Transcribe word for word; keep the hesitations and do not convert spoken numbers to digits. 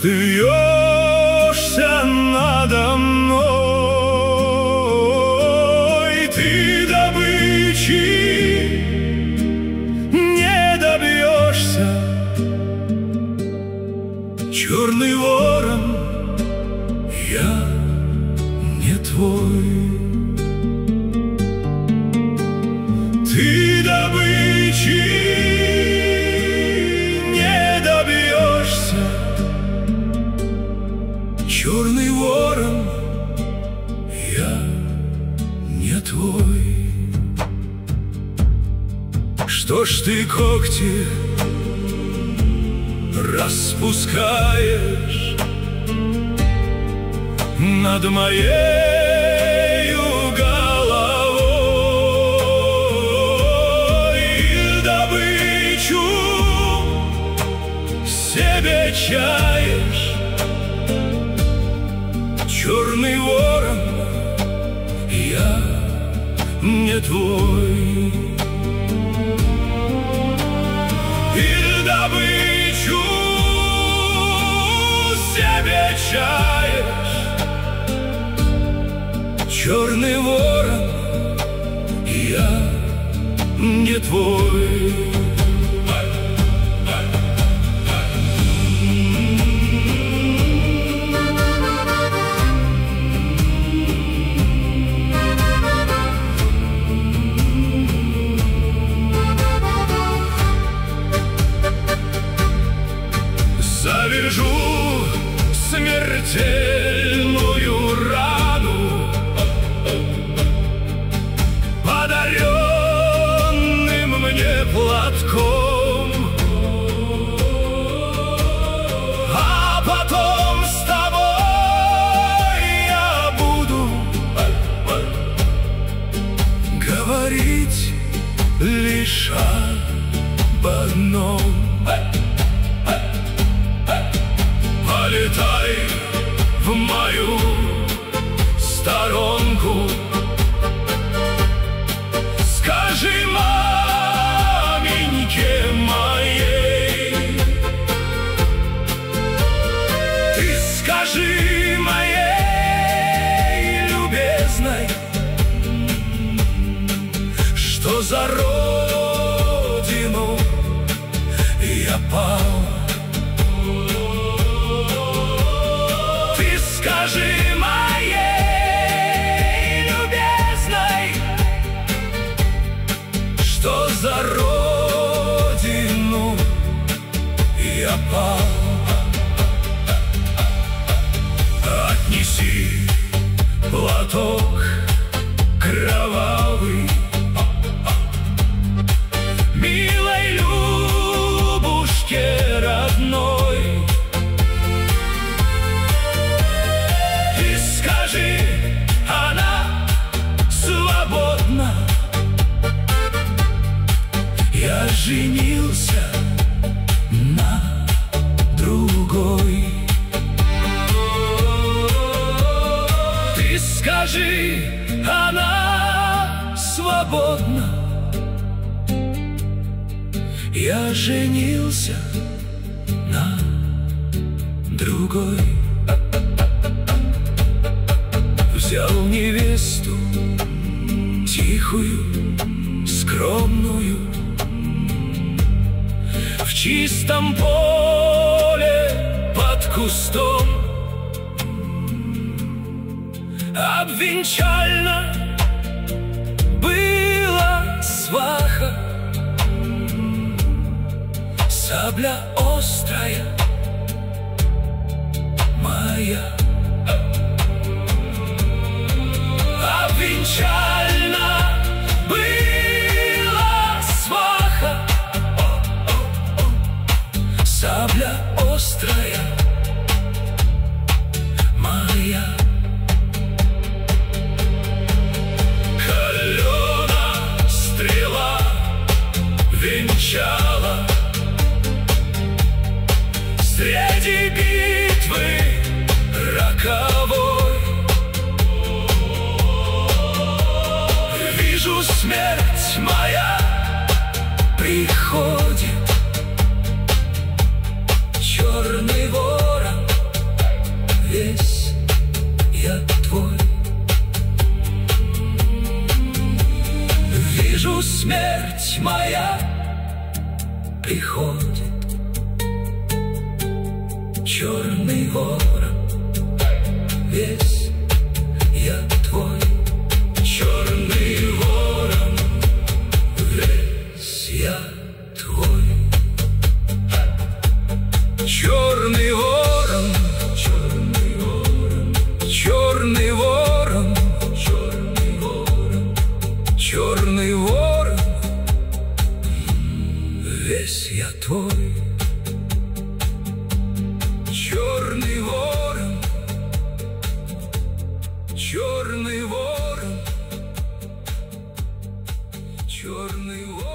ты вьешься надо мной? Ты добычи не добьешься. Черный ворон, я не твой. Ты добычи не добьешься. Черный ворон, я не твой. Что ж ты когти распускаешь над моей головой? Добычу себе чаешь. Черный ворон, я не твой. И добычу себе чаешь. Черный ворон, я не твой. Завяжу смертельную рану подаренным мне платком, а потом с тобой я буду говорить лишь об одном. Полетай в мою сторонку, скажи маменьке моей, ты скажи моей любезной, что за родину я пал. Скажи моей любезной, что за родину я пал. Отнеси платок кровавый милой Любушке родной. Она свободна. Я женился на другой. Ты скажи, она свободна. Я женился на другой. Взял невесту тихую, скромную, в чистом поле под кустом. Обвенчально была сваха, сабля острая моя. Обвенчально была сваха, сабля острая моя. Калена стрела венчала среди битвы роковой. я твой. Вижу, смерть моя приходит. Черный ворон, весь я твой. Черный ворон, весь я твой. Черный ворон, черный ворон, черный ворон, черный ворон, черный ворон, весь я твой. Черный ворон, черный ворон, черный ворон.